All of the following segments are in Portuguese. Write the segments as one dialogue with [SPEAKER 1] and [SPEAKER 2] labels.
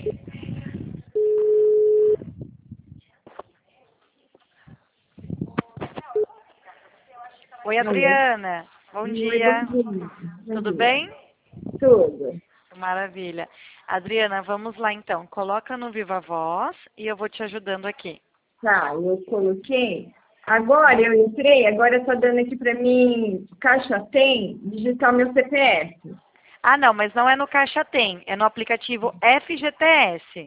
[SPEAKER 1] Oi, Adriana. Bom dia. Tudo bem?
[SPEAKER 2] Tudo.
[SPEAKER 1] Maravilha. Adriana, vamos lá então. Coloca no Viva Voz e eu vou te ajudando aqui.
[SPEAKER 2] Tá, eu coloquei. Agora eu entrei, agora está dando aqui para mim, Caixa Tem, digitar meu CPF.
[SPEAKER 1] Ah, não, mas não é no Caixa Tem, é no aplicativo FGTS.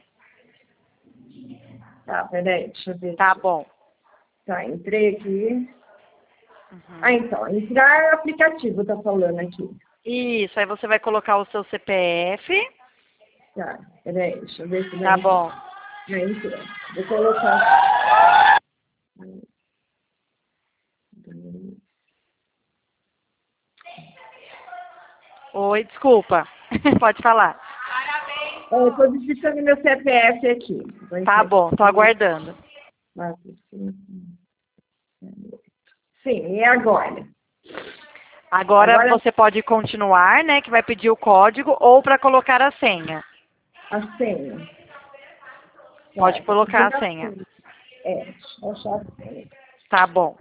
[SPEAKER 2] Tá, peraí, deixa eu ver.
[SPEAKER 1] Tá bom.
[SPEAKER 2] Tá, entrei aqui.
[SPEAKER 1] Uhum.
[SPEAKER 2] Ah, então, entrar no aplicativo, tá falando aqui.
[SPEAKER 1] Isso, aí você vai colocar o seu CPF.
[SPEAKER 2] Tá, peraí, deixa eu ver se vai
[SPEAKER 1] Tá
[SPEAKER 2] entrar.
[SPEAKER 1] bom.
[SPEAKER 2] Já entrou. Vou colocar.
[SPEAKER 1] Oi, desculpa. Pode falar.
[SPEAKER 2] Eu estou digitando meu CPF aqui.
[SPEAKER 1] Tá bom, tô aguardando.
[SPEAKER 2] 4, 5, 6. Sim, e agora?
[SPEAKER 1] Agora você pode continuar, né, que vai pedir o código ou para colocar a senha.
[SPEAKER 2] A senha.
[SPEAKER 1] Pode
[SPEAKER 2] Tá,
[SPEAKER 1] colocar a senha.
[SPEAKER 2] É, deixa eu achar a senha.
[SPEAKER 1] Tá bom.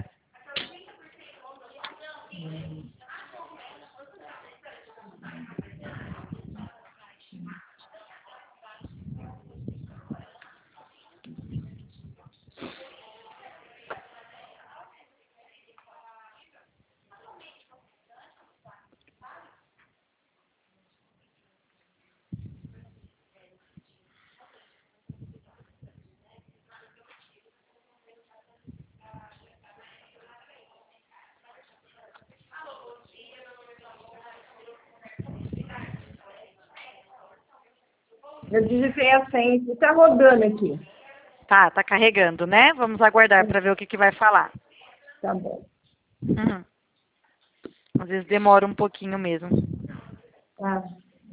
[SPEAKER 2] Eu digitei a senha e tá rodando aqui.
[SPEAKER 1] Tá carregando, né? Vamos aguardar para ver o que vai falar.
[SPEAKER 2] Tá bom.
[SPEAKER 1] Uhum. Às vezes demora um pouquinho mesmo.
[SPEAKER 2] Tá.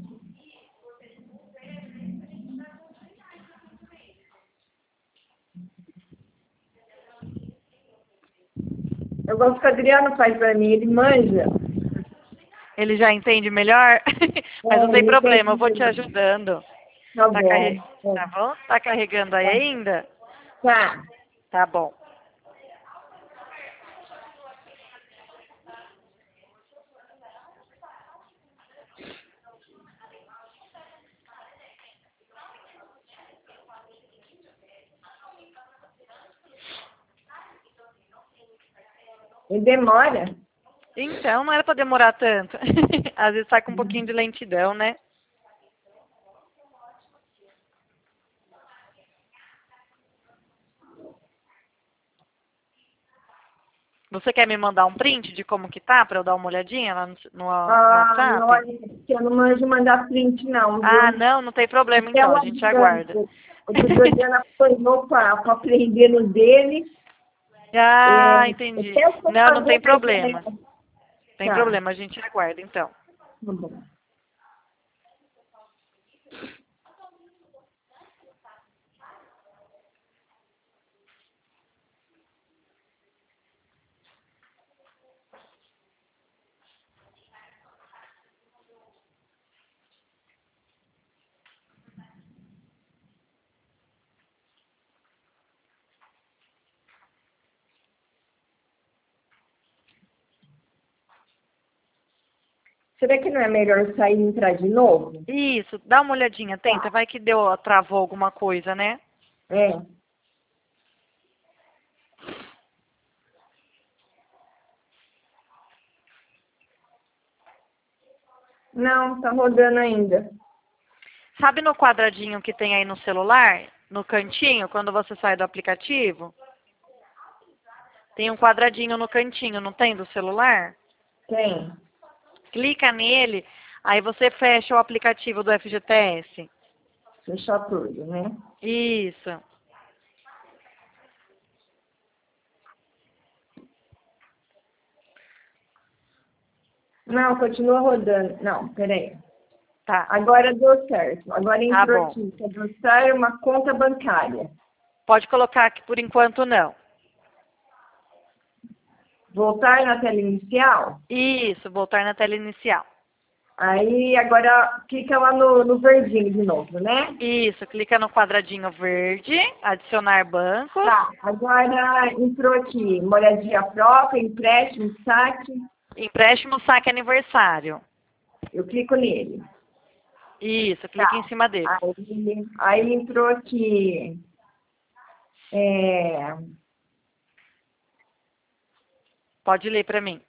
[SPEAKER 2] Eu gosto que o Adriano faz pra mim, ele manja.
[SPEAKER 1] Ele já entende melhor? Mas não tem
[SPEAKER 2] Ele
[SPEAKER 1] problema, eu vou
[SPEAKER 2] entende
[SPEAKER 1] te
[SPEAKER 2] melhor.
[SPEAKER 1] ajudando.
[SPEAKER 2] Tá
[SPEAKER 1] Tá,
[SPEAKER 2] bom.
[SPEAKER 1] tá bom? Tá carregando aí ainda?
[SPEAKER 2] Tá.
[SPEAKER 1] Tá bom.
[SPEAKER 2] E demora.
[SPEAKER 1] Então, não era para demorar tanto. Às vezes sai com um pouquinho de lentidão, né? Você quer me mandar um print de como que tá para eu dar uma olhadinha lá no
[SPEAKER 2] Não,
[SPEAKER 1] WhatsApp?
[SPEAKER 2] eu não manjo mandar print, não,
[SPEAKER 1] Ah,
[SPEAKER 2] viu?
[SPEAKER 1] não tem problema
[SPEAKER 2] Até
[SPEAKER 1] então,
[SPEAKER 2] o
[SPEAKER 1] a gente aguarda.
[SPEAKER 2] Adriano, o Adriano apanhou para aprender no dele.
[SPEAKER 1] Ah,
[SPEAKER 2] Até
[SPEAKER 1] entendi.
[SPEAKER 2] o
[SPEAKER 1] Não tem
[SPEAKER 2] computador vai
[SPEAKER 1] problema.
[SPEAKER 2] ser.
[SPEAKER 1] Tem
[SPEAKER 2] Tá,
[SPEAKER 1] problema, a gente aguarda então.
[SPEAKER 2] tá bom. Será que não é melhor sair e entrar de novo?
[SPEAKER 1] Isso, dá uma olhadinha, tenta, vai que travou alguma coisa, né?
[SPEAKER 2] É. Não, tá rodando ainda.
[SPEAKER 1] Sabe no quadradinho que tem aí no celular, no cantinho, quando você sai do aplicativo? Tem um quadradinho no cantinho, não tem do celular?
[SPEAKER 2] Tem.
[SPEAKER 1] Clica nele, aí você fecha o aplicativo do FGTS.
[SPEAKER 2] Fechar tudo, né?
[SPEAKER 1] Isso.
[SPEAKER 2] Não, continua rodando. Não, peraí.
[SPEAKER 1] Tá,
[SPEAKER 2] Agora deu certo. Agora
[SPEAKER 1] tá
[SPEAKER 2] entrou
[SPEAKER 1] bom.
[SPEAKER 2] aqui. Cadastrar uma conta bancária.
[SPEAKER 1] Pode colocar que por enquanto não.
[SPEAKER 2] Voltar na tela inicial.
[SPEAKER 1] Isso, voltar na tela inicial.
[SPEAKER 2] Aí agora clica lá no verdinho de novo, né?
[SPEAKER 1] Isso, clica no quadradinho verde, adicionar bancos.
[SPEAKER 2] Tá, agora entrou aqui, moradia própria, empréstimo, saque.
[SPEAKER 1] Empréstimo, saque aniversário.
[SPEAKER 2] Eu clico nele.
[SPEAKER 1] Isso,
[SPEAKER 2] Tá.
[SPEAKER 1] clica em cima dele.
[SPEAKER 2] Aí entrou aqui. É,
[SPEAKER 1] Pode ler para mim.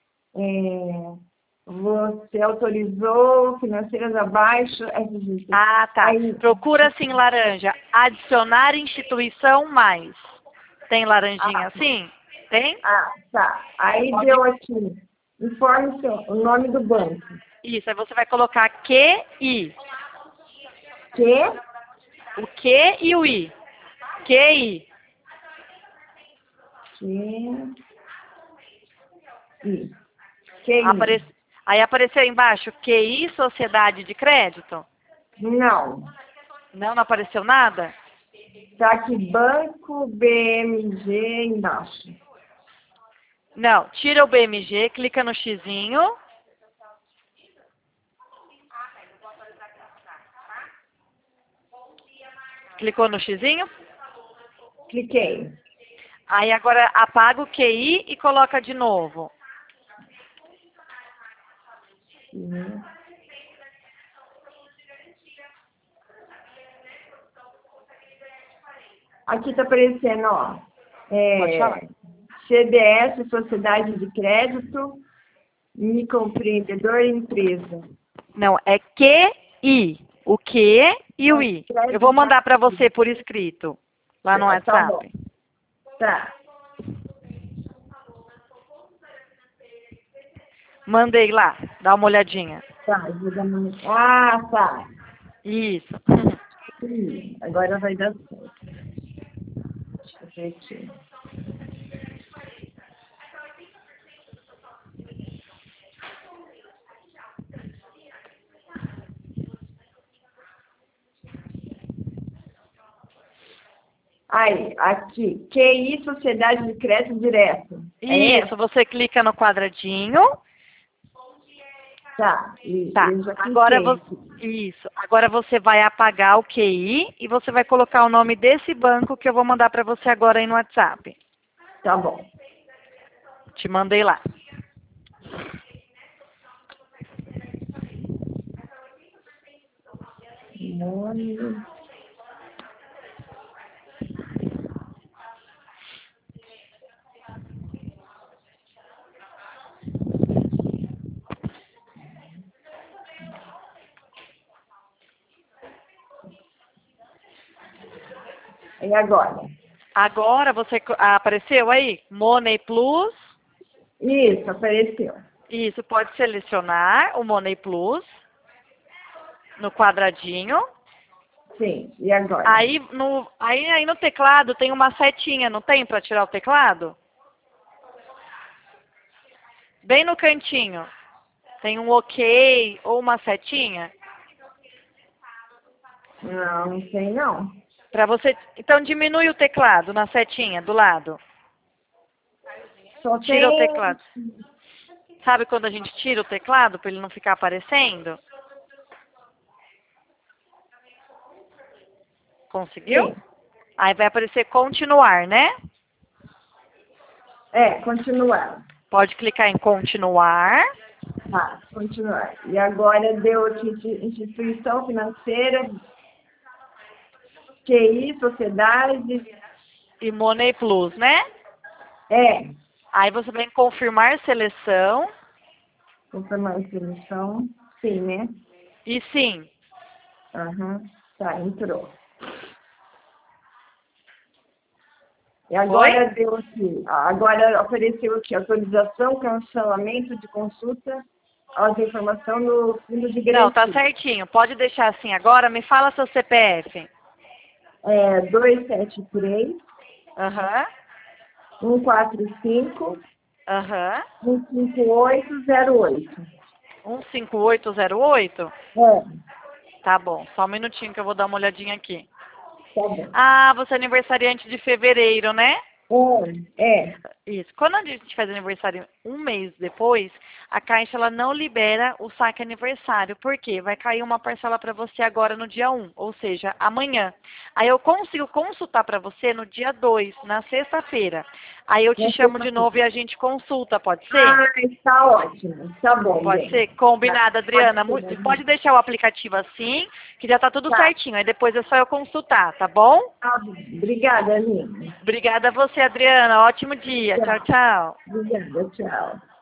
[SPEAKER 2] você autorizou financeiras abaixo, FGC.
[SPEAKER 1] Ah, tá.
[SPEAKER 2] Aí,
[SPEAKER 1] Procura assim, laranja. Adicionar instituição mais. Tem laranjinha assim? Tem?
[SPEAKER 2] tá. Aí deu aqui. Informe o nome do banco.
[SPEAKER 1] Isso, aí você vai colocar QI.
[SPEAKER 2] Que?
[SPEAKER 1] O Q e o I. QI.
[SPEAKER 2] Que?
[SPEAKER 1] Aí apareceu embaixo QI, Sociedade de Crédito?
[SPEAKER 2] Não.
[SPEAKER 1] Não apareceu nada?
[SPEAKER 2] Tá aqui, Banco BMG embaixo.
[SPEAKER 1] Não, tira o BMG, clica no xizinho. Clicou no xizinho?
[SPEAKER 2] Cliquei.
[SPEAKER 1] Aí agora apaga o QI e coloca de novo.
[SPEAKER 2] Aqui tá aparecendo, ó.
[SPEAKER 1] Pode falar.
[SPEAKER 2] CDS, Sociedade de Crédito, Microempreendedor e Empresa.
[SPEAKER 1] Não, é QI. O Q e o I. Eu vou mandar para você por escrito, lá no WhatsApp.
[SPEAKER 2] Tá.
[SPEAKER 1] Mandei lá, dá uma olhadinha.
[SPEAKER 2] Tá, vou dar uma... Ah, tá.
[SPEAKER 1] Isso.
[SPEAKER 2] Agora vai dar certo. Deixa eu ver aqui. Aí, aqui, QI, Sociedade de Crédito Direto.
[SPEAKER 1] Isso, você clica no quadradinho.
[SPEAKER 2] Tá,
[SPEAKER 1] Tá.
[SPEAKER 2] eu já cliquei.
[SPEAKER 1] Agora você vai apagar o QI e você vai colocar o nome desse banco que eu vou mandar para você agora aí no WhatsApp.
[SPEAKER 2] Tá bom.
[SPEAKER 1] Te mandei lá.
[SPEAKER 2] Nome. E agora?
[SPEAKER 1] Agora você apareceu aí? Money Plus.
[SPEAKER 2] Isso, apareceu.
[SPEAKER 1] Isso, pode selecionar o Money Plus no quadradinho.
[SPEAKER 2] Sim, e agora?
[SPEAKER 1] Aí no teclado tem uma setinha, não tem, para tirar o teclado? Bem no cantinho. Tem um OK ou uma setinha?
[SPEAKER 2] Não, não sei não.
[SPEAKER 1] Para você, então diminui o teclado na setinha do lado.
[SPEAKER 2] Só
[SPEAKER 1] Tira o
[SPEAKER 2] tem...
[SPEAKER 1] teclado. Sabe quando a gente tira o teclado para ele não ficar aparecendo? Conseguiu?
[SPEAKER 2] Sim.
[SPEAKER 1] Aí vai aparecer continuar, né?
[SPEAKER 2] Continuar.
[SPEAKER 1] Pode clicar em continuar.
[SPEAKER 2] Tá, continuar. E agora deu aqui instituição financeira, QI, sociedade.
[SPEAKER 1] E Money Plus, né? Aí você vem confirmar seleção.
[SPEAKER 2] Confirmar a seleção. Sim, né?
[SPEAKER 1] E sim.
[SPEAKER 2] Tá, entrou. E agora deu aqui. Agora apareceu aqui autorização, cancelamento de consulta às informações no fundo de garantia.
[SPEAKER 1] Não, tá certinho. Pode deixar assim agora. Me fala seu CPF.
[SPEAKER 2] 273 145 15808.
[SPEAKER 1] 15808? Tá bom. Só um minutinho que eu vou dar uma olhadinha aqui.
[SPEAKER 2] Tá bom.
[SPEAKER 1] Ah, você é aniversariante de fevereiro, né?
[SPEAKER 2] É.
[SPEAKER 1] Isso. Quando a gente faz aniversário um mês depois, a Caixa ela não libera o saque aniversário. Por quê? Vai cair uma parcela para você agora no dia 1, ou seja, amanhã. Aí eu consigo consultar para você no dia 2, na sexta-feira. Aí eu te chamo de novo e a gente consulta, pode ser?
[SPEAKER 2] Ah, está ótimo. Tá bom,
[SPEAKER 1] Pode
[SPEAKER 2] bem.
[SPEAKER 1] ser? Combinado, Adriana.
[SPEAKER 2] Pode ser.
[SPEAKER 1] Pode deixar o aplicativo assim, que já tá tudo
[SPEAKER 2] Tá.
[SPEAKER 1] certinho. Aí depois é só eu consultar, tá bom?
[SPEAKER 2] Tá bom. Obrigada, Aline.
[SPEAKER 1] Obrigada a você, Adriana. Ótimo dia. Tchau,
[SPEAKER 2] Tchau.
[SPEAKER 1] tchau.
[SPEAKER 2] Obrigada, tchau.